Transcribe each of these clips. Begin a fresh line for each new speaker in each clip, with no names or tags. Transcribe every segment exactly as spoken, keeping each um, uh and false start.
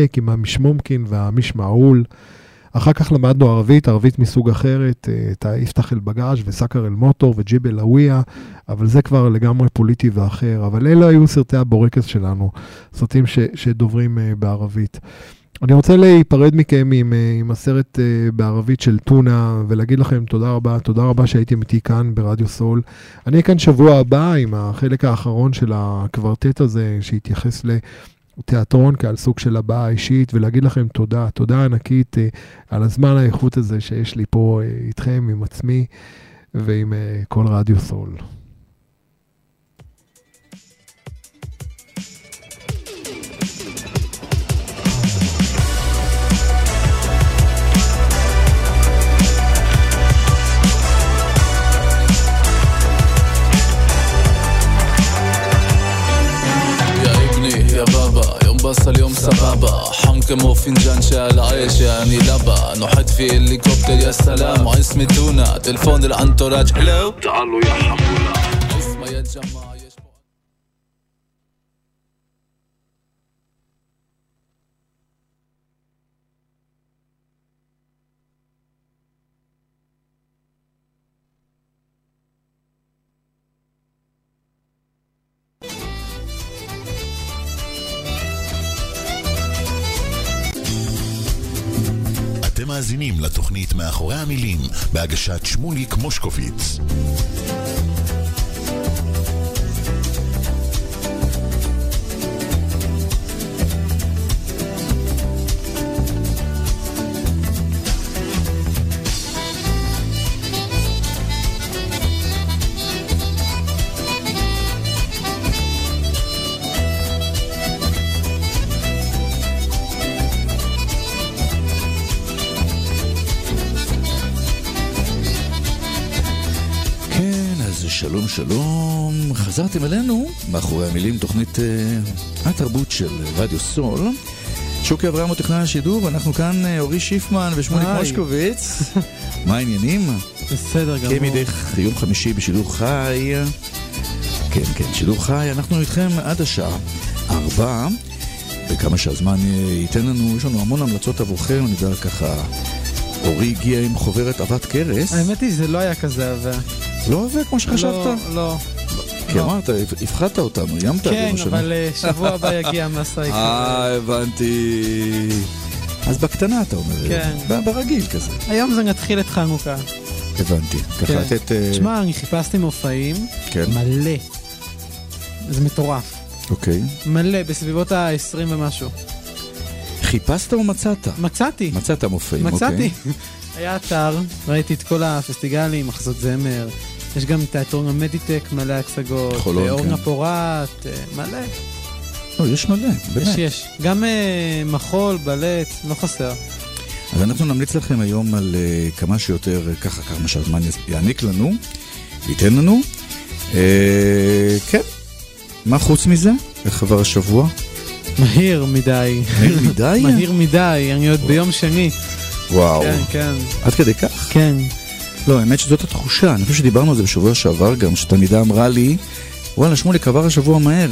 עמק עם המשמומקין והמשמעול. אחר כך למדנו ערבית, ערבית מסוג אחרת, את היפתח אל בגאז' וסקר אל מוטור וג'יבל הוויה, אבל זה כבר לגמרי פוליטי ואחר. אבל אלה היו סרטי הבורקס שלנו, סרטים ש, שדוברים בערבית. אני רוצה להיפרד מכם עם, עם הסרט בערבית של טונה, ולהגיד לכם תודה רבה, תודה רבה שהייתם איתי כאן ברדיו סול. אני כאן שבוע הבא עם החלק האחרון של הקוורטט הזה, שהתייחס לתיאטרון כעל סוג של הבאה האישית, ולהגיד לכם תודה, תודה ענקית על הזמן האיכות הזה שיש לי פה איתכם, עם עצמי ועם כל רדיו סול.
بس اليوم سبابة حم كمو فنجان شال عيش يعني لبا نحط في هليكوبتر يا سلام واسمي تونا تلفون الانتوراج هلو تعالوا يا حمولا اسمه يا جماعة
אתם מאזינים לתוכנית מאחורי המילים בהגשת שמוליק מושקוביץ.
שלום שלום, חזרתם אלינו מאחורי המילים, תוכנית uh, התרבות של רדיו סול. שוקי אברהם הוא טכנאי השידור, ואנחנו כאן uh, אורי שיפמן ושמוליק מושקוביץ. מה העניינים?
בסדר גמור.
כמדי יום חמישי בשידור חי. כן, כן, שידור חי, אנחנו איתכם עד השעה ארבע, וכמה שהזמן ייתן לנו, יש לנו המון המלצות עבורכם, אני יודע ככה, אורי הגיע עם חוברת אבת קרס.
האמת היא, זה לא היה כזה עבה.
לא עובד כמו שחשבת?
לא, לא.
כי אמרת, הפחדת אותנו, ימת.
כן, אבל שבוע הבא יגיע המסע.
אה, הבנתי. אז בקטנה אתה אומר.
כן.
ברגיל כזה.
היום זה נתחיל את חנוכה.
הבנתי. ככה לתת...
תשמע, אני חיפשתי מופעים.
כן.
מלא. זה מטורף.
אוקיי.
מלא, בסביבות ה-עשרים ומשהו.
חיפשת או מצאת?
מצאתי.
מצאת מופעים,
מצאתי.
אוקיי.
היה אתר, ראיתי את כל הפסטיגלים, מחזות זמר, יש גם תיאטרון המדיטק, מלא הצגות, אורנה פורט, מלא.
לא, יש מלא, באמת.
יש, יש. גם uh, מחול, בלט, לא חסר.
אז אנחנו נמליץ לכם היום על uh, כמה שיותר, ככה, כמה שהזמן יעניק לנו, ייתן לנו. Uh, כן. מה חוץ מזה? איך עבר השבוע?
מהיר מדי.
מהיר מדי?
מהיר מדי, אני עוד ביום שני.
וואו.
כן, כן.
עד כדי כך?
כן.
לא, האמת שזאת התחושה. אני חושב שדיברנו על זה בשבוע שעבר גם, שתלמידה אמרה לי, וואלה, שמוליק, עבר השבוע מהר.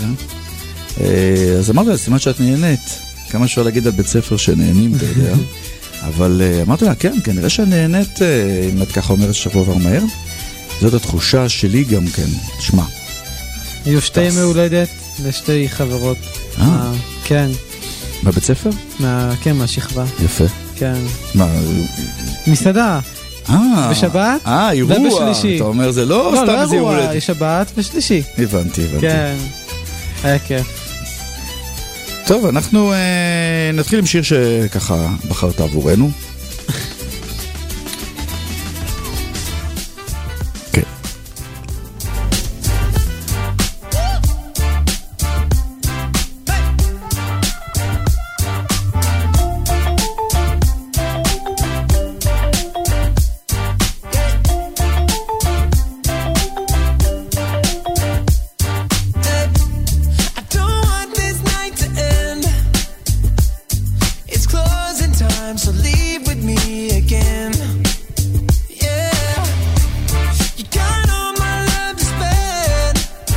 אז אמרתי לה, סימן שאת נהנית. כמה אפשר להגיד על בית ספר שנהנים, אתה יודע. אבל אמרתי לה, כן, כנראה שנהנית, אם את ככה אומרת שבוע עבר מהר. זאת התחושה שלי גם כן. תשמע.
היו שתי ימי הולדת לשתי חברות.
אה?
כן.
בבית ספר?
כן, מהשכבה.
יפה.
כן.
מה?
מסעדה.
אה.
בשבת.
אה, אירוע.
ובשלישי.
אתה אומר, זה לא סתם זה
אירוע.
הולדת.
יש שבת ושלישי.
הבנתי, הבנתי.
כן. היה כיף.
טוב, אנחנו אה, נתחיל עם שיר שככה בחרת עבורנו.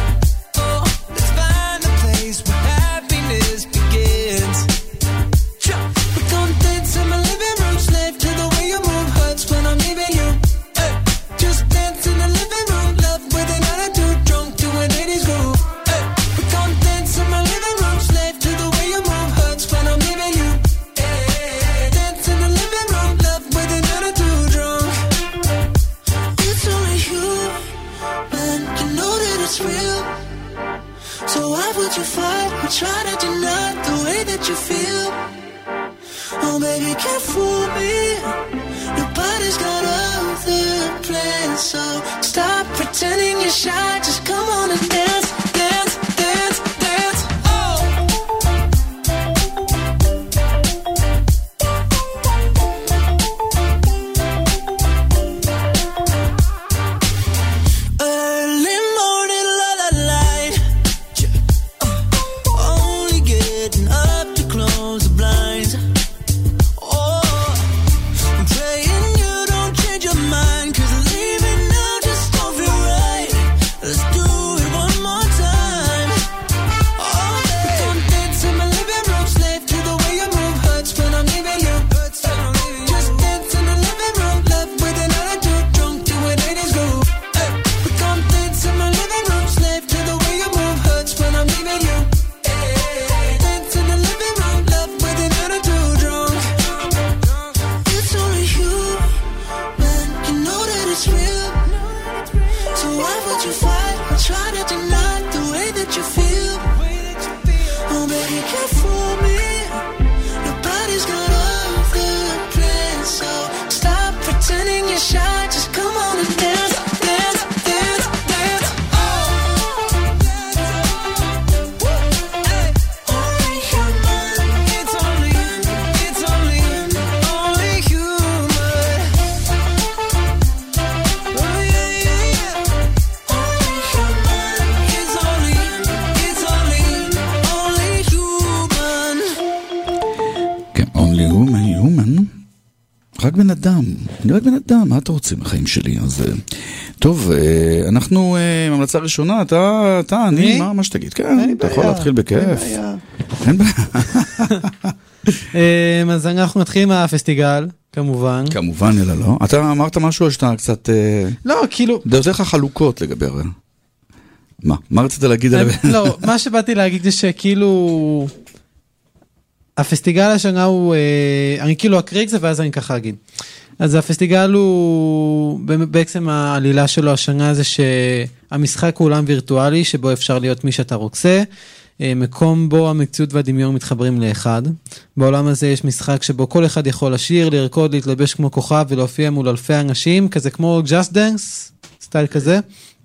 Try Oh baby, can't fool me. Nobody's got other plans, so stop pretending you're shy. Just come on and dance, dance, dance, dance. Oh. Early morning, la la light. Only getting up to close the blinds. Oh, I'm praying you don't change your mind, 'cause leaving now just don't feel right. Let's do it one more time. Oh, baby, don't dance in my living room, slave to the way you move. Hurts when I'm leaving you. Hurts when I'm leaving you. Just dance in the living room, left with an attitude, drunk to an eighties groove. Hey, we come dance in my living room, slave to the way you move. Hurts when I'm leaving you. Hey, dance in the living room, left with an attitude, drunk. It's only you, man. You know that it's real. So why would you fight or try to deny the way that you feel? Oh baby, can't fool me. Nobody's got other plans, so stop pretending you're shy. Just come on and dance, dance, dance, dance. Oh, hey. Only human. It's only, it's only, only human. Oh yeah, yeah, yeah. Only human. It's only, it's only, only human.
כן, only human, human. רק בן אדם, אני רק בן אדם, מה אתה רוצה מהחיים שלי? אז אה, טוב, אה, אנחנו אה, ממלצה ראשונה, אתה, אתה, אני,
אני?
מה, מה שתגיד? כן, אתה יכול להתחיל בכיף. אין בעיה.
אמ, אז אנחנו נתחיל עם הפסטיגל, כמובן.
כמובן, אלא לא. אתה אמרת משהו או שאתה קצת... אה,
לא, כאילו...
דעותיך חלוקות לגבי הרי. מה? מה רצית להגיד על...
לא, מה שבאתי להגיד זה שכאילו... הפסטיגל השנה הוא... אה, אני כאילו אקריא את זה ואז אני ככה אגיד. אז הפסטיגל הוא... בעצם העלילה שלו השנה זה שהמשחק הוא עולם וירטואלי שבו אפשר להיות מי שאתה רוצה. מקום בו המציאות והדמיון מתחברים לאחד. בעולם הזה יש משחק שבו כל אחד יכול לשיר, לרקוד, להתלבש כמו כוכב ולהופיע מול אלפי אנשים, כזה כמו Just Dance, סטייל כזה.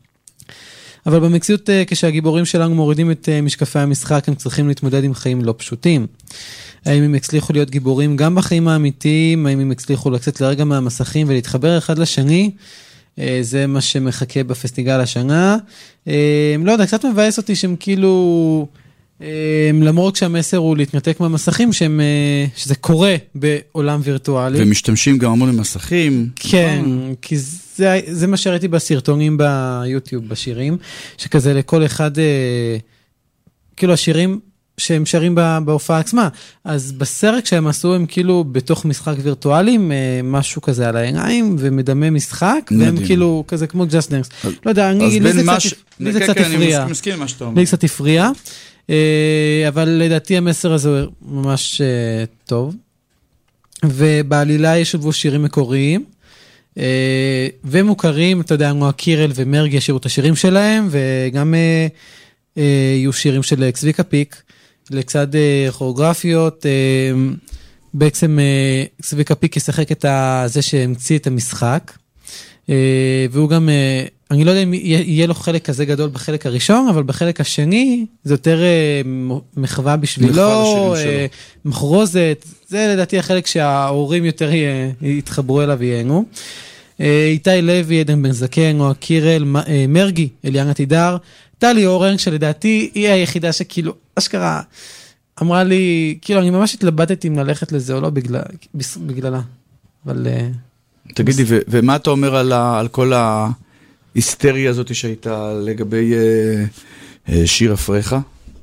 אבל במציאות כשהגיבורים שלנו מורידים את משקפי המשחק, הם צריכים להתמודד עם חיים לא פשוטים. האם הם הצליחו להיות גיבורים גם בחיים האמיתיים, האם הם הצליחו לצאת לרגע מהמסכים ולהתחבר אחד לשני, זה מה שמחכה בפסטיגל השנה. לא יודע, קצת מבאס אותי שהם כאילו, למרות שהמסר הוא להתנתק מהמסכים, שהם, שזה קורה בעולם וירטואלי.
ומשתמשים גם המון במסכים.
כן, כי זה, זה מה שראיתי בסרטונים ביוטיוב, בשירים, שכזה לכל אחד, כאילו השירים, שהם שרים בהופעה עצמה. אז בסרט שהם עשו, הם כאילו בתוך משחק וירטואלי, משהו כזה על העיניים, ומדמה משחק, והם כאילו כזה כמו Just Dance. לא יודע, לי זה קצת הפריע.
אני מסכים מה שאתה אומר.
לי קצת הפריע, אבל לדעתי המסר הזה ממש טוב. ובעלילה יש בו שירים מקוריים, ומוכרים, אתה יודע, כמו קירל ומרגי ישירו את השירים שלהם, וגם יהיו שירים של צביקה פיק, לצד כוריאוגרפיות, בעצם צביקה פיק ישחק את זה שהמציא את המשחק, והוא גם, אני לא יודע אם יהיה לו חלק כזה גדול בחלק הראשון, אבל בחלק השני זה יותר מחווה בשבילו, מחרוזת, זה לדעתי החלק שההורים יותר יתחברו אליו ויהנו. איתי לוי, עדן בן זקן, או קירל, מרגי, אליאנה תידר, טלי אורן, שלדעתי היא היחידה שכאילו, אשכרה, אמרה לי, כאילו, אני ממש התלבטתי אם ללכת לזה או לא בגלל, בגללה. אבל...
תגידי, ו- ומה אתה אומר על, ה- על כל ההיסטריה הזאת שהייתה לגבי uh, uh, שיר אפריך?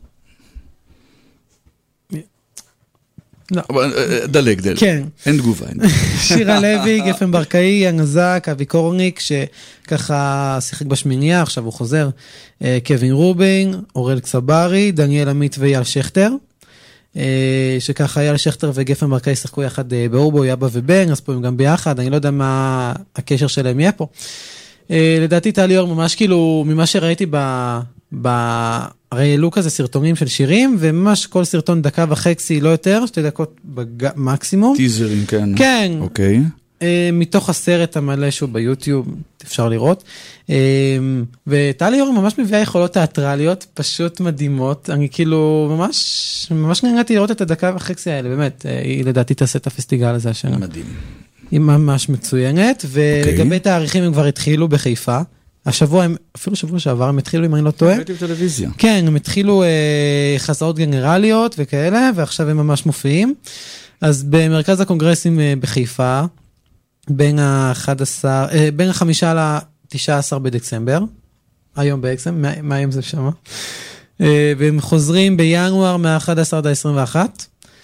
לא.
דלג, דלג.
כן.
אין תגובה.
שירה לוי, גפן ברקאי, ינזק, אבי קורניק, שככה שיחק בשמיניה, עכשיו הוא חוזר. קווין רובין, אורל קסברי, דניאל עמית ואייל שכטר. שככה אייל שכטר וגפן ברקאי שחקו יחד באורבו, יאבא ובן, אז פה הם גם ביחד, אני לא יודע מה הקשר שלהם יהיה פה. לדעתי טלי אור ממש כאילו, ממה שראיתי ב... ב... הרי העלו כזה סרטונים של שירים, וממש כל סרטון דקה וחצי, לא יותר, שתי דקות בג... מקסימום.
טיזרים, כן.
כן.
אוקיי.
מתוך הסרט המלא שהוא ביוטיוב, אפשר לראות. וטלי יורי ממש מביאה יכולות תיאטרליות, פשוט מדהימות. אני כאילו ממש, ממש נהניתי לראות את הדקה וחצי האלה, באמת, היא לדעתי תעשה את הפסטיגל הזה השנה.
מדהים.
היא ממש מצוינת, ולגבי תאריכים הם כבר התחילו בחיפה. השבוע, אפילו שבוע שעבר, הם התחילו, אם אני לא טועה.
ראיתי בטלוויזיה.
כן, הם התחילו חזרות גנרליות וכאלה, ועכשיו הם ממש מופיעים. אז במרכז הקונגרסים בחיפה, בין ה-אחד עשר, בין ה-חמישה ל-תשעה עשר בדצמבר, היום בעצם, מה היום זה שמה? והם חוזרים בינואר מה-אחד עשר עד ה-עשרים ואחת.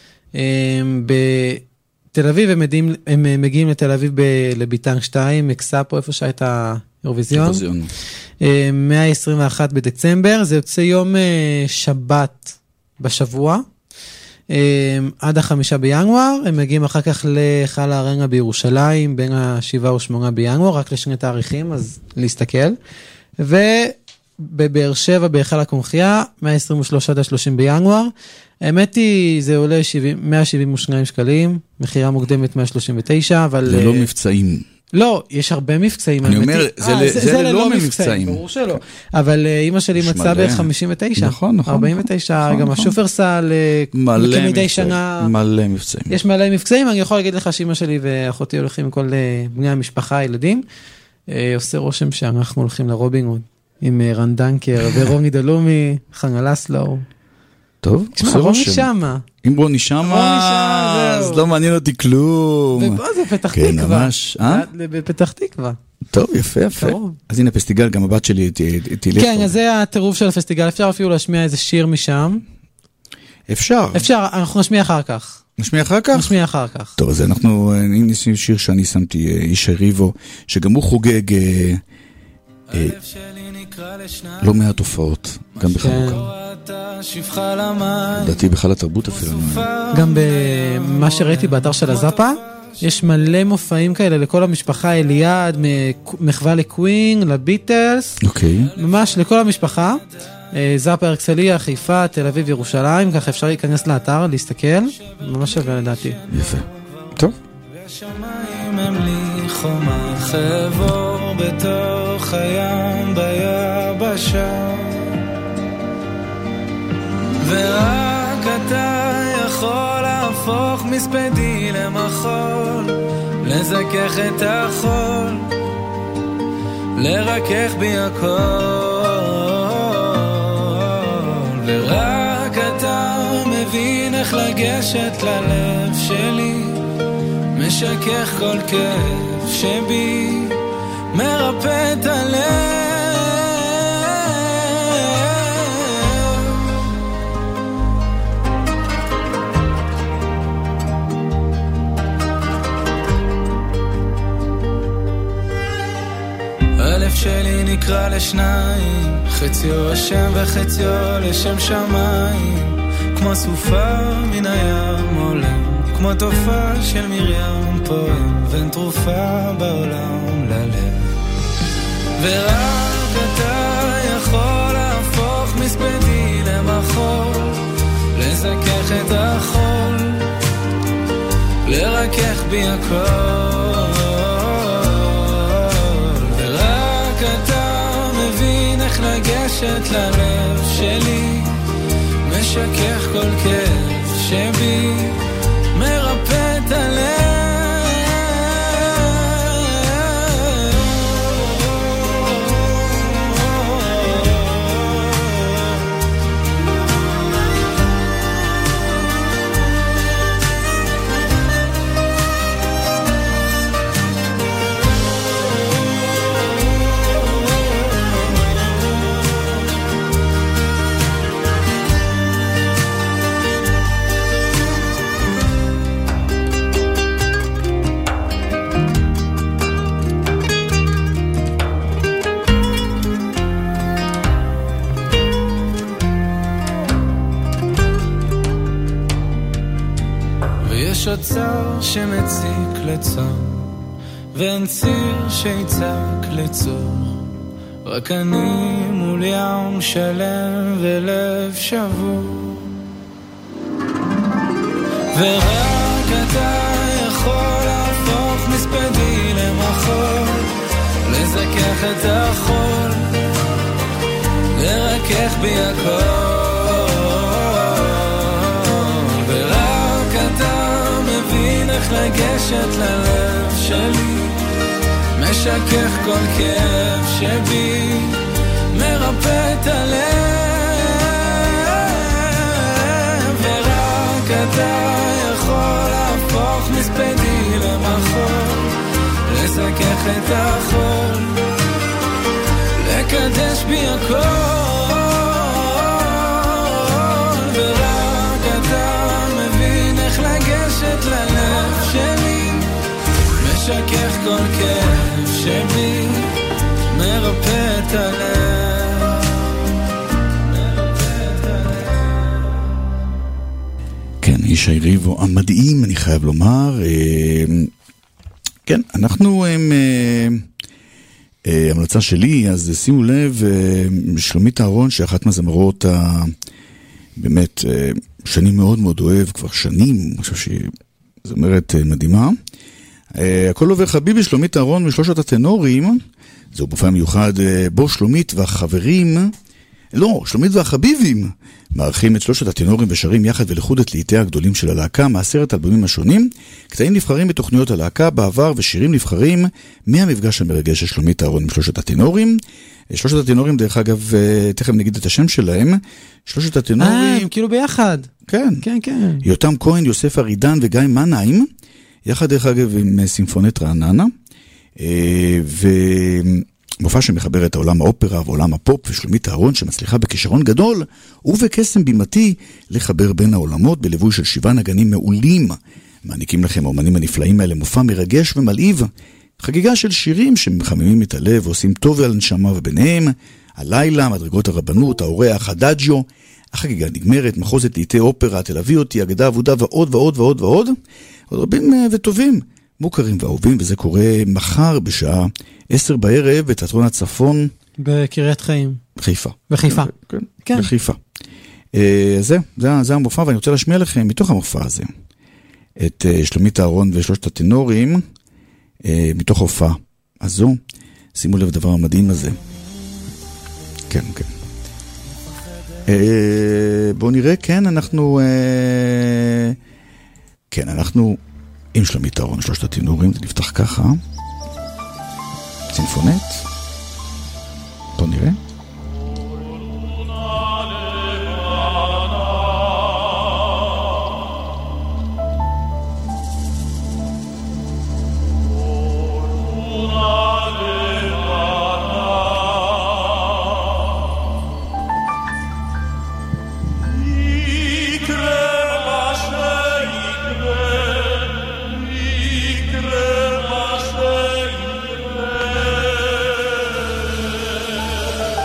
בתל אביב הם, מגיעים, הם מגיעים לתל אביב לביטנק שתיים, אקסאפו, איפה שהייתה אירוויזיון. מה-עשרים ואחד בדצמבר, זה יוצא יום שבת בשבוע. עד החמישה בינואר, הם מגיעים אחר כך לחל הארנה בירושלים, בין השבעה ושמונה בינואר, רק לשני תאריכים, אז להסתכל. ובבאר שבע, בהיכל הקונחייה, מאה עשרים ושלושה עד השלושים בינואר. האמת היא, זה עולה מאה שבעים ושניים שקלים, מחירה מוקדמת מאה שלושים ותשע, אבל...
זה לא מבצעים.
לא, יש הרבה מבצעים.
אני אומר, זה לא מבצעים.
ברור שלא. אבל אמא שלי מצאה ב-חמישים ותשע.
נכון, נכון.
ארבעים ותשע, גם השופרסל, כמדי שנה.
מלא מבצעים.
יש מלא מבצעים, אני יכול להגיד לך שאמא שלי ואחותי הולכים עם כל בני המשפחה, הילדים. עושה רושם שאנחנו הולכים לרובין הוד, עם רן דנקר ורוני דלומי, חנה לסלו.
טוב,
עושה רושם. שמה.
אם רוני שמה, אז לא מעניין אותי כלום.
ופה זה פתח תקווה.
כן, ממש.
בפתח תקווה.
טוב, יפה, יפה. אז הנה פסטיגל, גם הבת שלי תלך.
כן, אז זה הטירוף של הפסטיגל. אפשר אפילו להשמיע איזה שיר משם.
אפשר.
אפשר, אנחנו נשמיע אחר כך.
נשמיע אחר כך?
נשמיע אחר כך.
טוב, אז אנחנו ניסים שיר שאני שמתי, איש הריבו, שגם הוא חוגג לא מעט הופעות, גם בחנוכה. דעתי בכלל התרבות אפילו.
גם במה שראיתי באתר של הזאפה, יש מלא מופעים כאלה לכל המשפחה, אליעד, מחווה לקווין, לביטלס, ממש לכל המשפחה. זאפה, הרצליה, חיפה, תל אביב, ירושלים, ככה אפשר להיכנס לאתר, להסתכל, ממש שווה לדעתי.
יפה. טוב.
והשמיים הם לי חומה חבור בתוך הים ביבשה, ורק אתה יכול להפוך מספדי למחול, לזכך את החול, לרכך בי הכל, ורק אתה מבין איך לגשת ללב שלי, משכך כל כאב שבי, מרפא את הלב. הלב שלי נקרא לשניים, חציו השם וחציו לשם שמיים, כמו סופה מן הים עולם, כמו תופעה של מרים פועם, ואין תרופה בעולם ללב. ורק אתה יכול להפוך מספדי למחול, לזכך את החול, לרכך בי הכל, ורק אתה מבין איך לגשת ללב שלי, משכך כל כאב שבי, מרפא את הלב. יש אוצר שמציק לצור, ואין ציר שיצק לצור, רק אני מול ים שלם ולב שבור, ורק אתה יכול להפוך מספדי למחול, לזכך את החול, לרכך בי הכל, ורק אתה מבין איך לגשת ללב שלי, משכך כל כאב שבי, מרפא את הלב, ורק אתה יכול להפוך מספדי למחול, לזכך את החול, לקדש בי הכל, ורק אתה מבין איך לגשת ללב שלי, משכך כל כאב שבי, מרפא את הלב, מרפא את הלב.
כן, איש היריבו המדהים, אני חייב לומר. כן, אנחנו עם המלצה שלי, אז שימו לב, שלומית אהרון, שאחת מהזמרות באמת שנים מאוד מאוד אוהב, כבר שנים, אני חושב שהיא זמרת מדהימה. הכל עובר חביבי, שלומית אהרון משלושת הטנורים, זהו מופע מיוחד בו שלומית והחברים, לא, שלומית והחביבים, מארחים את שלושת הטנורים ושרים יחד ולחוד את לעיתי הגדולים של הלהקה מעשרת אלבומים השונים, קטעים נבחרים בתוכניות הלהקה בעבר ושירים נבחרים מהמפגש המרגש של שלומית אהרון עם שלושת הטנורים. שלושת הטנורים, דרך אגב, תכף נגיד את השם שלהם, שלושת הטנורים...
אה, הם כאילו ביחד.
כן.
כן, כן.
יותם כהן, יוסף ארידן וגיא מנהיים, יחד דרך אגב עם סימפונית רעננה, ומופע שמחבר את העולם האופרה ועולם הפופ, ושלומית אהרון שמצליחה בכישרון גדול ובקסם בימתי לחבר בין העולמות בליווי של שבעה נגנים מעולים. מעניקים לכם האומנים הנפלאים האלה מופע מרגש ומלהיב, חגיגה של שירים שמחממים את הלב ועושים טוב על הנשמה, וביניהם הלילה, מדרגות הרבנות, האורח, הדאג'יו. החגיגה נגמרת, מחוזת לעיתי אופרה, תל אביב אותי, אגדה עבודה ועוד ועוד ועוד ועוד. עוד רבים וטובים, מוכרים ואהובים, וזה קורה מחר בשעה עשר בערב בתיאטרון הצפון.
בקריית חיים.
חיפה.
בחיפה.
כן,
כן.
בחיפה. זה, זה, זה המופע, ואני רוצה להשמיע לכם מתוך המופע הזה, את שלומית אהרון ושלושת הטנורים, מתוך הופעה הזו. שימו לב דבר המדהים הזה. כן, כן. בואו נראה, כן, אנחנו... כן, אנחנו עם שלומית אהרון, שלושת הטנורים, זה נפתח ככה. סינפונט. בואו נראה.
יקרה מה שיקרה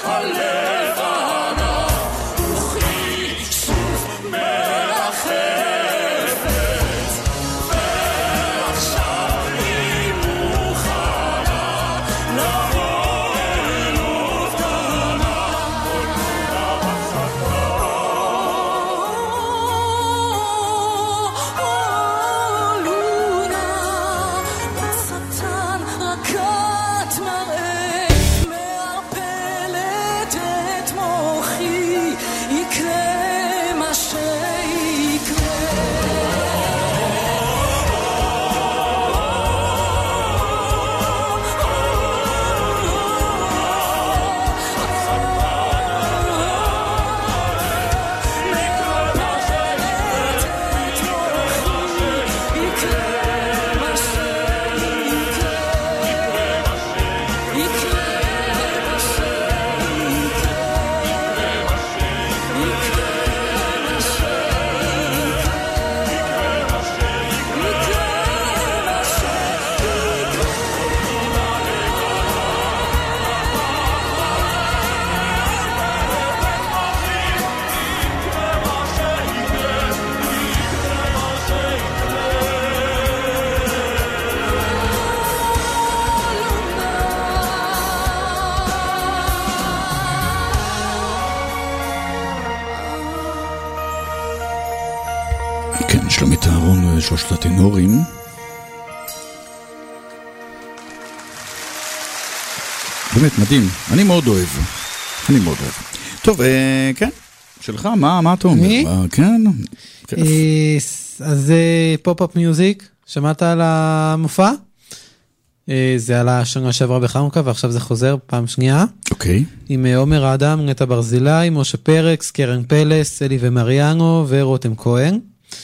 הלבנה, רוחי שוב מרחפת, ועכשיו היא מוכנה לבוא אל אובדנה.
כן, שלומית אהרון, שלושת הטנורים. באמת מדהים, אני מאוד אוהב. אני מאוד אוהב. טוב, אה, כן, שלך, מה, מה אתה אומר?
מי?
אה, כן. כן.
אה, אז פופ-אפ מיוזיק, שמעת על המופע? אה, זה עלה שנה שעברה בחנוכה, ועכשיו זה חוזר פעם שנייה.
אוקיי.
עם אה, עומר אדם, נטע ברזילי, משה פרקס, קרן פלס, אלי ומריאנו ורותם כהן.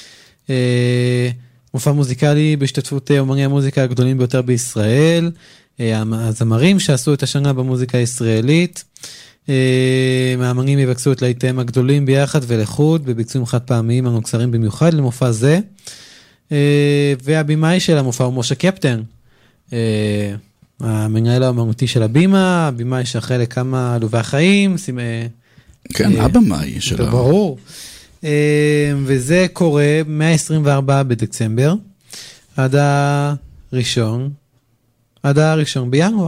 אה, מופע מוזיקלי בהשתתפות אה, אומני המוזיקה הגדולים ביותר בישראל, אה, הזמרים שעשו את השנה במוזיקה הישראלית, אה, מאמנים יבקסו את להיטיהם הגדולים ביחד ולחוד, בביצועים חד פעמיים הנוצרים במיוחד למופע זה, אה, והבימאי של המופע הוא משה קפטן, אה, המנהל האמנותי של הבימה, הבימאי שאחרי לכמה עלובי החיים, סימא,
כן,
אה,
הבמאי שלה.
ברור. וזה קורה מה-עשרים וארבעה בדצמבר עד הראשון עד הראשון בינואר.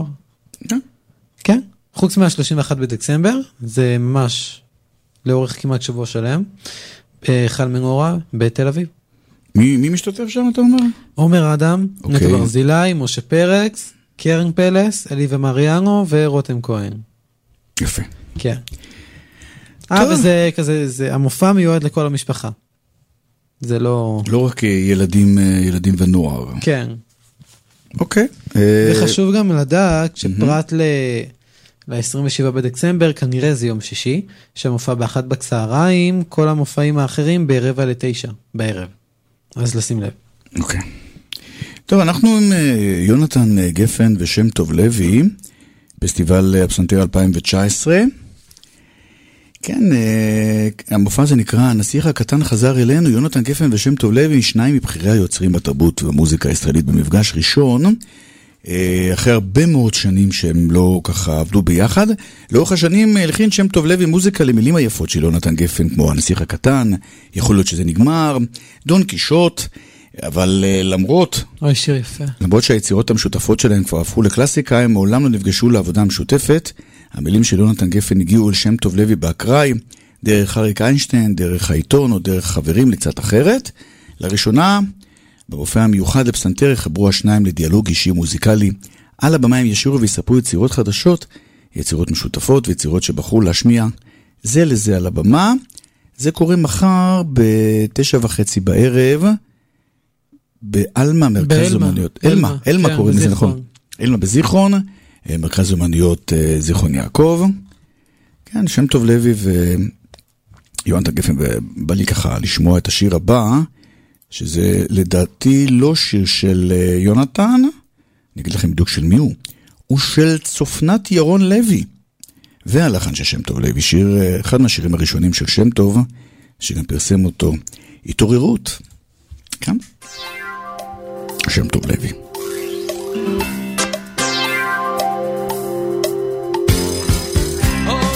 כן, חוץ מה-שלושים ואחד בדצמבר, זה ממש לאורך כמעט שבוע שלם, בחל מנורה בתל אביב.
מי, מי משתתף שם, אתה אומר?
עומר אדם,
אוקיי.
נטע ברזילי, משה פרקס, קרן פלס, אלי ומריאנו ורותם כהן.
יפה.
כן. אה, וזה כזה, זה, המופע מיועד לכל המשפחה. זה לא...
לא רק ילדים, ילדים ונוער.
כן.
אוקיי.
וחשוב גם לדעת שפרט ל... ל-עשרים ושבעה בדצמבר, כנראה זה יום שישי, שהמופע באחת בצהריים, כל המופעים האחרים ברבע לתשע בערב. אז לשים לב.
אוקיי. טוב, אנחנו עם יונתן גפן ושם טוב לוי, פסטיבל הפסנתר אלפיים תשע עשרה. כן, המופע הזה נקרא הנסיך הקטן חזר אלינו, יונתן גפן ושם טוב לוי, שניים מבחירי היוצרים בתרבות והמוזיקה הישראלית במפגש ראשון, אחרי הרבה מאוד שנים שהם לא ככה עבדו ביחד. לאורך השנים הלחין שם טוב לוי מוזיקה למילים היפות של יונתן גפן, כמו הנסיך הקטן, יכול להיות שזה נגמר, דון קישוט, אבל למרות,
אוי, שיר יפה.
למרות שהיצירות המשותפות שלהם כבר הפכו לקלאסיקה, הם מעולם לא נפגשו לעבודה המשותפת. המילים של יונתן גפן הגיעו אל שם טוב לוי באקראי, דרך אריק איינשטיין, דרך העיתון או דרך חברים לצד אחרת. לראשונה, במופע המיוחד לפסנתר יחברו השניים לדיאלוג אישי מוזיקלי. על הבמה הם ישירו ויספרו יצירות חדשות, יצירות משותפות ויצירות שבחרו להשמיע זה לזה על הבמה. זה קורה מחר בתשע וחצי בערב, באלמה, מרכז אומניות. אלמה, אלמה קוראים לזה, נכון. אלמה בזיכרון, מרכז אומניות זיכרון יעקב. כן, שם טוב לוי ויונתן גפן, ובא לי ככה לשמוע את השיר הבא, שזה לדעתי לא שיר של יונתן, אני אגיד לכם בדיוק של מי הוא, הוא של צופנת ירון לוי, והלחן של שם טוב לוי, שיר, אחד מהשירים הראשונים של שם טוב, שגם פרסם אותו, התעוררות. כן? שם טוב לוי.
Oh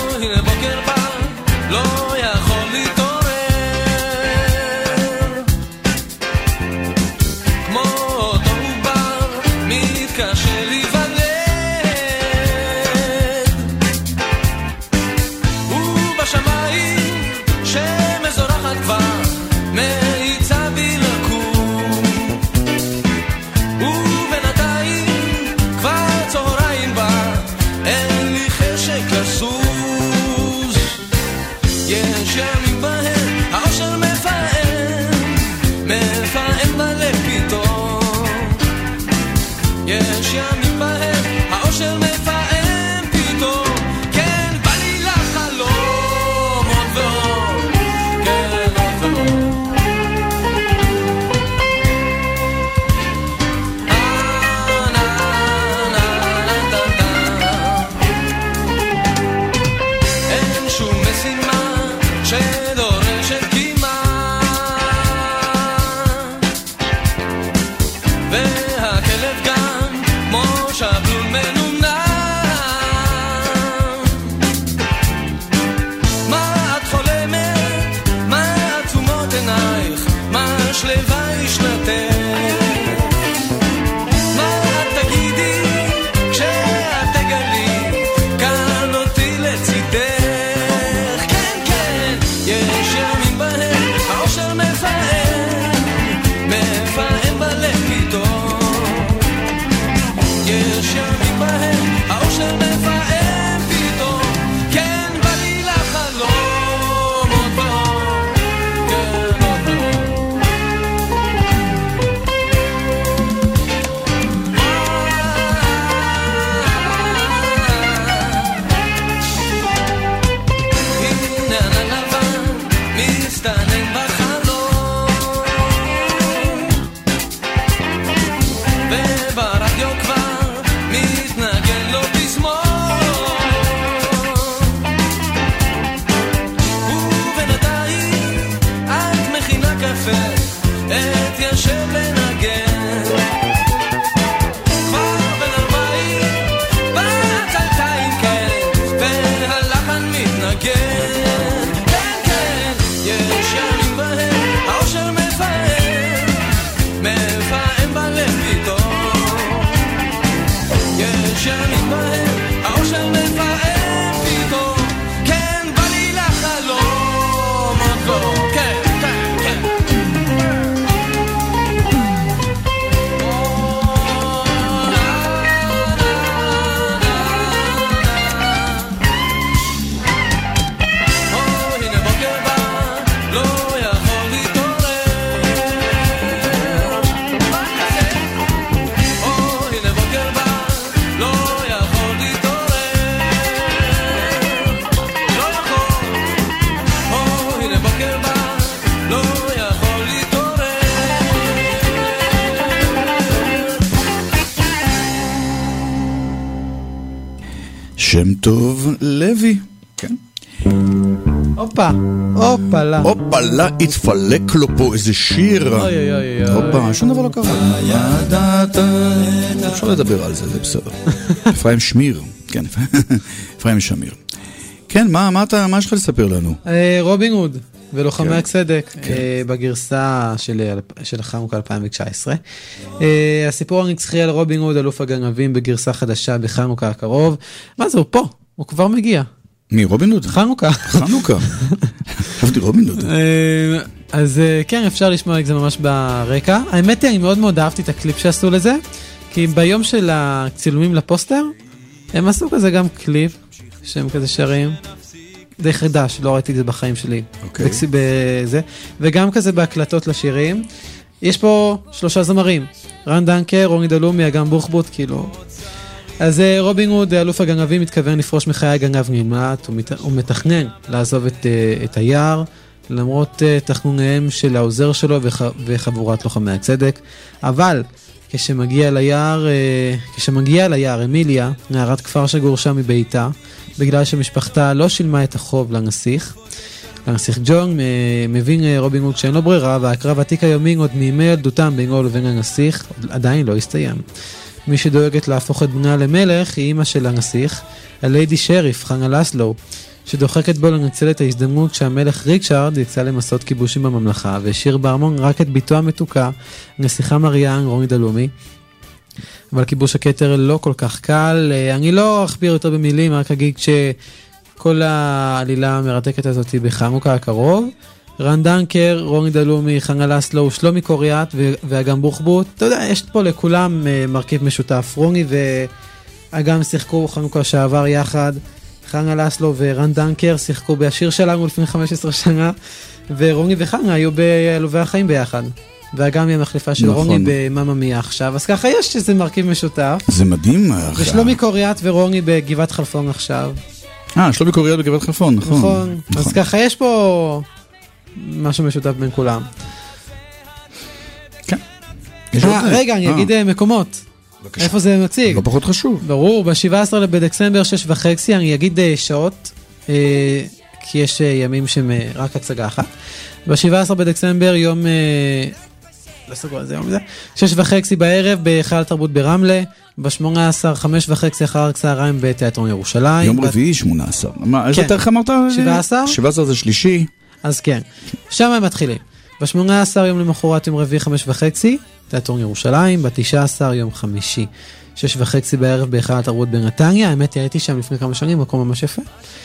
מנגן, כן כן, יש ימים בהם האושר מפעם, מפעם בלב פתאום, יש ימים בהם האושר מפעם פתאום, כן בא לי לחלום עוד לא, כן כן כן.
שם טוב לוי, כן.
הופה, הופה לה.
הופה לה, התפלק לו פה איזה שיר.
אוי אוי אוי אוי.
הופה, שום דבר לא קרה. אפשר לדבר על זה, זה בסדר. אפרים שמיר, כן, אפרים שמיר. כן, מה, מה אתה, מה יש לך לספר לנו?
רובין הוד ולוחמי הצדק בגרסה של חנוכה אלפיים תשע עשרה. הסיפור הנצחי על רובין הוד, אלוף הגנבים, בגרסה חדשה בחנוכה הקרוב. מה זה, הוא פה, הוא כבר מגיע.
מי, רובין הוד?
חנוכה.
חנוכה. חשבתי רובין הוד.
אז כן, אפשר לשמוע את זה ממש ברקע. האמת היא, אני מאוד מאוד אהבתי את הקליפ שעשו לזה, כי ביום של הצילומים לפוסטר, הם עשו כזה גם קליפ, שהם כזה שרים. די חדש, לא ראיתי את זה בחיים שלי.
אוקיי.
Okay. בזה, וגם כזה בהקלטות לשירים. יש פה שלושה זמרים. רן דנקר, רוני דלומי, אגם בוחבוט, כאילו. אז רובין הוד, אלוף הגנבים, מתכוון לפרוש מחיי הגנב נלמד, הוא מתכנן לעזוב את, את היער, למרות תכנוניהם של העוזר שלו וח, וחבורת לוחמי הצדק. אבל כשמגיע ליער, כשמגיע ליער, אמיליה, נערת כפר שגורשה מביתה, בגלל שמשפחתה לא שילמה את החוב לנסיך. לנסיך ג'ון מבין רובין הוד שאין לו ברירה, והקרב עתיק היומין עוד מימי ילדותם בינו לבין הנסיך עדיין לא הסתיים. מי שדואגת להפוך את בנה למלך היא אמא של הנסיך, הליידי שריף, חנה לסלו, שדוחקת בו לנצל את ההזדמנות שהמלך ריקשארד יצא למסעות כיבושים בממלכה, והשאיר בארמון רק את ביתו המתוקה, נסיכה מריאן, רוני דלומי. אבל כיבוש הכתר לא כל כך קל. אני לא אכביר יותר במילים, רק אגיד שכל העלילה המרתקת הזאת היא בחנוכה הקרוב. רן דנקר, רוני דלומי, חנה לסלו, שלומי קוריאט ואגם בוחבוט. אתה יודע, יש פה לכולם מרכיב משותף. רוני ואגם שיחקו חנוכה שעבר יחד. חנה לסלו ורן דנקר שיחקו בשיר שלנו לפני חמש עשרה שנה. ורוני וחנה היו בעלובי החיים ביחד. ואגם היא המחליפה של נכון. רוני במאמה מיה עכשיו, אז ככה יש שזה מרכיב משותף.
זה מדהים.
ושלומי קוריאט ורוני בגבעת חלפון עכשיו.
אה, שלומי קוריאט בגבעת חלפון, נכון.
נכון. נכון. אז ככה יש פה משהו משותף בין כולם.
כן.
아, רגע, אני אגיד מקומות. בבקשה. איפה זה מציג?
לא פחות חשוב.
ברור, ב-שבעה עשר בדצמבר, שש וחצי, אני אגיד שעות, כי יש ימים שהם רק הצגה אחת. ב-שבעה עשר בדצמבר, יום... לא סגור על זה יום זה. שש וחצי בערב בהיכל התרבות ברמלה, ב-שמונה עשר, חמש וחצי אחר הצהריים בתיאטרון ירושלים.
יום רביעי, שמונה עשר. מה, איזה תאריך אמרת?
שבעה עשר?
שבעה עשר זה שלישי.
אז כן. שם הם מתחילים. ב-שמונה עשר יום למחרת, יום רביעי, חמש וחצי, תיאטרון ירושלים, ב-תשע עשר יום חמישי, שש וחצי בערב בהיכל התרבות בנתניה. האמת היא, הייתי שם לפני כמה שנים, מקום ממש יפה.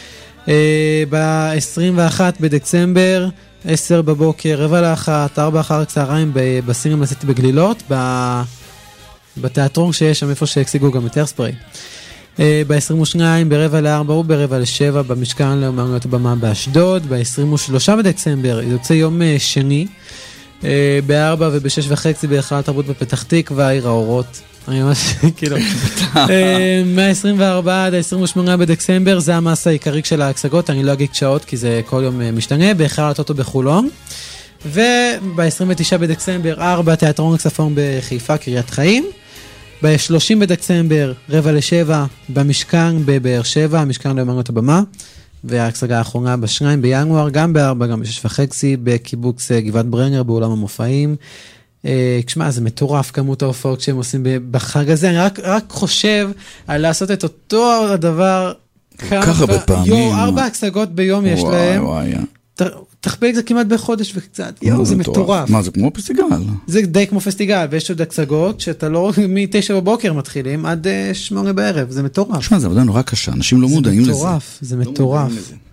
ב-עשרים ואחד בדצמבר, עשר בבוקר, רבע לאחת, ארבע אחר הצהריים בסינמה עשיתי בגלילות, בתיאטרון שיש שם איפה שהקסיגו גם את הרספרי. ב-עשרים ושתיים ברבע לארבע וברבע לשבע במשכן לאומנויות הבמה באשדוד. ב-עשרים ושלושה בדצמבר יוצא יום שני, בארבע ובשש וחצי בהיכל התרבות בפתח תקווה, עיר האורות. אני ממש, כאילו, מה-עשרים וארבעה עד ה-עשרים ושמונה בדצמבר, זה המסע העיקרי של ההצגות, אני לא אגיד שעות, כי זה כל יום משתנה, בהיכל הטוטו בחולון, וב-עשרים ותשעה בדצמבר, ארבע, תיאטרון הצפון בחיפה, קריית חיים, ב-שלושים בדצמבר, רבע לשבע, במשכן בבאר שבע, המשכן לאומנויות הבמה, וההצגה האחרונה בשניים בינואר, גם בארבע, גם בשש וחצי, בקיבוץ גבעת ברנר, באולם המופעים. כשמה, זה מטורף כמות ההופעות שהם עושים בחג הזה. אני רק, רק חושב על לעשות את אותו הדבר
כך הרבה פעמים.
יו, ארבע הצגות ביום יש להם.
וואי, וואי.
תכפיל את זה כמעט בחודש וקצת. יו, זה מטורף.
מה, זה כמו פסטיגל?
זה די כמו פסטיגל, ויש עוד הצגות שאתה לא מתשע בבוקר מתחילים עד שמונה בערב, זה מטורף.
תשמע, זה עבודה נורא קשה, אנשים לא מודעים לזה.
זה מטורף, זה מטורף.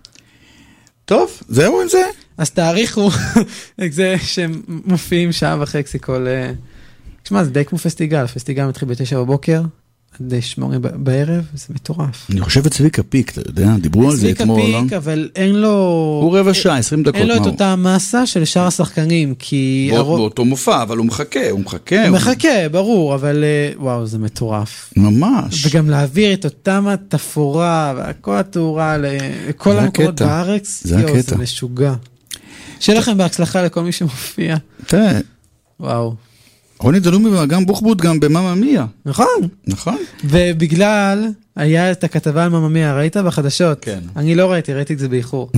טוב, זהו עם זה?
אז תאריכו את זה שהם מופיעים שעה וחצי כל... תשמע, זה די כמו פסטיגל, פסטיגל מתחיל בתשע בבוקר, עד שמונה בערב, זה מטורף.
אני חושב את צביקה פיק, אתה יודע, דיברו על זה אתמול.
צביקה פיק, אבל אין לו...
הוא רבע שעה, עשרים דקות.
אין לו את אותה מסה של שאר השחקנים, כי...
באותו מופע, אבל הוא מחכה, הוא מחכה.
הוא מחכה, ברור, אבל וואו, זה מטורף.
ממש.
וגם להעביר את אותם התפורה, וכל התאורה לכל המקומות בארץ,
זה הקטע.
זה משוגע. שיהיה לכם בהצלחה לכל מי שמופיע.
תראה.
וואו.
רוני דלומי וגם בוחבוט גם במאמה מיה.
נכון.
נכון.
ובגלל, היה את הכתבה על מאמה מיה, ראית בחדשות?
כן.
אני לא ראיתי, ראיתי את זה באיחור.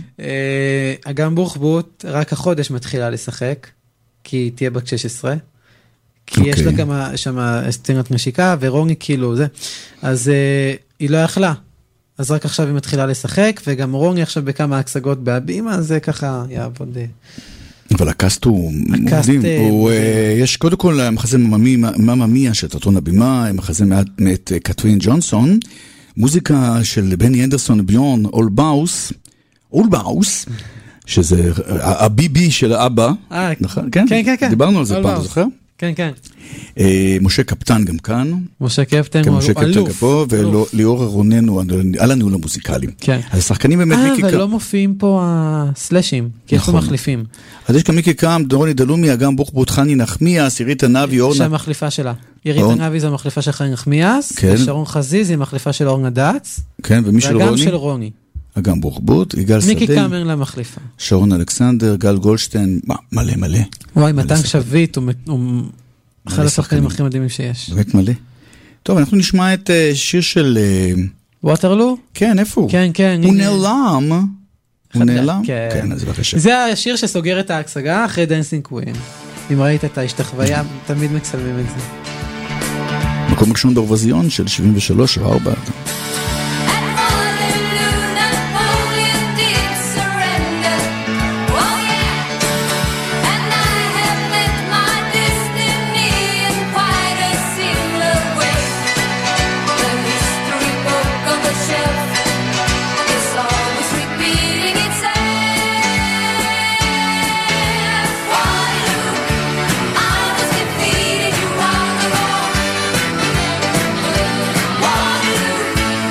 אה, גם בוחבוט רק החודש מתחילה לשחק, כי היא תהיה בת שש עשרה. כי יש לה גם שם סצנת נשיקה, ורוני כאילו זה. אז אה, היא לא יכלה. אז רק עכשיו היא מתחילה לשחק, וגם רוני עכשיו בכמה הצגות בהבימה, אז זה ככה יעבוד...
אבל הקאסט הוא מדהים, יש קודם כל מחזה מאמה מיה של תיאטרון הבימה, מחזה מאת קטרין ג'ונסון, מוזיקה של בני אנדרסון ביון, אול באוס, אול באוס, שזה הביבי של האבא,
כן, כן, כן,
דיברנו על זה פעם, זוכר?
כן, כן.
משה קפטן גם כאן.
משה קפטן הוא אלוף.
וליאור ארוננו על הניהול המוזיקלי.
כן.
אז השחקנים באמת מיקי קאם.
אה, אבל לא מופיעים פה הסלאשים, כי יש פה מחליפים.
אז יש כאן מיקי קאם, רוני דלומי, אגם בוחבוט, חני נחמיאס, עירית ענבי, אורנה.
שהמחליפה שלה. עירית ענבי זו המחליפה של חני נחמיאס, ושרון חזיז היא המחליפה של אורנה דץ.
כן, ומי של רוני?
וגם של רוני.
אגם בוחבוט, יגאל שדה.
מיקי קאם אין לה מחליפה.
שרון אלכסנדר, גל גולדשטיין, מלא מלא.
וואי, מתן שביט, הוא אחד השחקנים הכי מדהימים שיש.
באמת מלא. טוב, אנחנו נשמע את שיר של...
ווטרלו?
כן, איפה הוא?
כן, כן.
הוא נעלם. הוא נעלם?
כן,
אז בבקשה.
זה השיר שסוגר את ההצגה אחרי דנסינג קווין. אם ראית את ההשתחוויה, תמיד מצלמים את זה.
מקום ראשון באירוויזיון של שבעים ושלוש או ארבע.
Waterloo,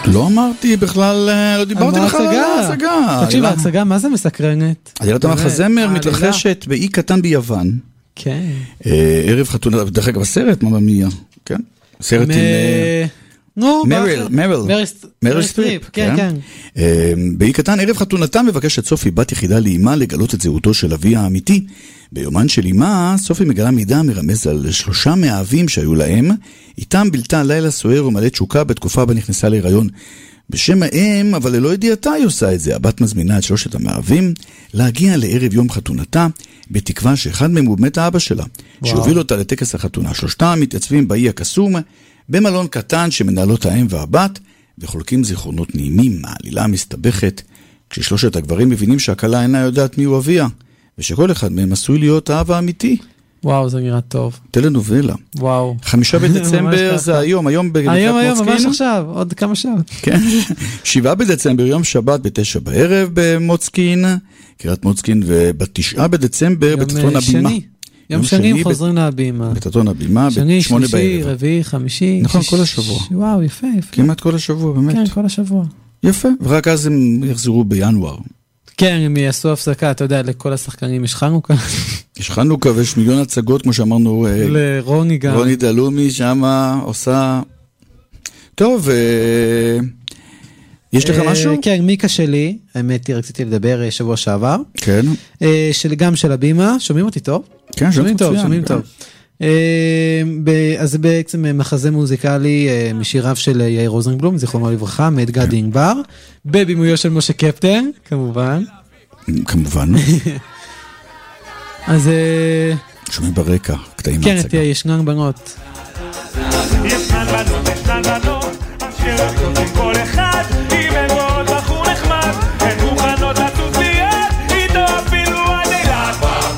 לא אמרתי בכלל, לא דיברתי לך על ההצגה.
תקשיב, ההצגה, מה זה מסקרנת?
עלילת המחזמר מתרחשת באי קטן ביוון.
כן.
ערב חתונה, דרך אגב הסרט, ממא מיה, כן? סרט עם...
נו,
מריל, מריל.
מריל סטריפ, כן, כן.
באי קטן, ערב חתונתה מבקשת סופי בת יחידה לאימה לגלות את זהותו של אביה האמיתי. ביומן של אימה, סופי מגלה מידע מרמז על שלושה מאהבים שהיו להם, איתם בלתה לילה סוער ומלא תשוקה בתקופה בה נכנסה להיריון. בשם האם, אבל ללא ידיעתה היא עושה את זה. הבת מזמינה את שלושת המאהבים להגיע לערב יום חתונתה, בתקווה שאחד מהם הוא באמת האבא שלה, שהוביל אותה לטקס החתונה. שלושתם מתייצבים באי הקסום, במלון קטן שמנהלות האם והבת, וחולקים זיכרונות נעימים מהעלילה המסתבכת, כששלושת הגברים מבינים שהקלה אינה יודעת מי הוא אביה, ושכל אחד מהם עשוי להיות האב האמיתי.
וואו, זה נראה טוב.
טלנובלה.
וואו.
חמישה בדצמבר זה היום, היום בקריית
היום, היום,
מוצקין.
ממש עכשיו, עוד כמה שעות.
כן. שבעה בדצמבר, יום שבת בתשע בערב במוצקין, קריית מוצקין, ובתשעה בדצמבר בתיאטרון הבימה.
שני. יום שני הם חוזרים להבימה.
בתיאטרון הבימה,
שני,
בשמונה
שלישי,
בערב.
רביעי, חמישי.
נכון,
שיש...
כל השבוע.
וואו, יפה, יפה.
כמעט כל השבוע, באמת.
כן, כל השבוע.
יפה, ורק אז הם יחזרו בינואר.
כן, הם יעשו הפסקה, אתה יודע, לכל השחקנים יש חנוכה.
יש חנוכה ויש מיליון הצגות, כמו שאמרנו.
לרוני גם.
רוני דלומי שמה עושה... טוב, יש לך משהו?
כן, מיקה שלי, האמת היא, רציתי לדבר שבוע שעבר.
כן.
גם של הבימה, שומעים אותי טוב?
כן,
שומעים טוב, שומעים טוב. אז זה בעצם מחזה מוזיקלי משיריו של יאיר רוזנבלום, זיכרונו לברכה, מאת גדי ענבר, בבימויו של משה קפטן, כמובן.
כמובן.
אז...
שומעים ברקע, קטעים
כן,
מהצגה.
תהיה, ישנן בנות.
ישנן בנות, ישנן בנות, אשר רוצים כל אחד, אם הן רואות בחור נחמד, הן מוכנות לצוץ ליד, איתו אפילו עד אילת.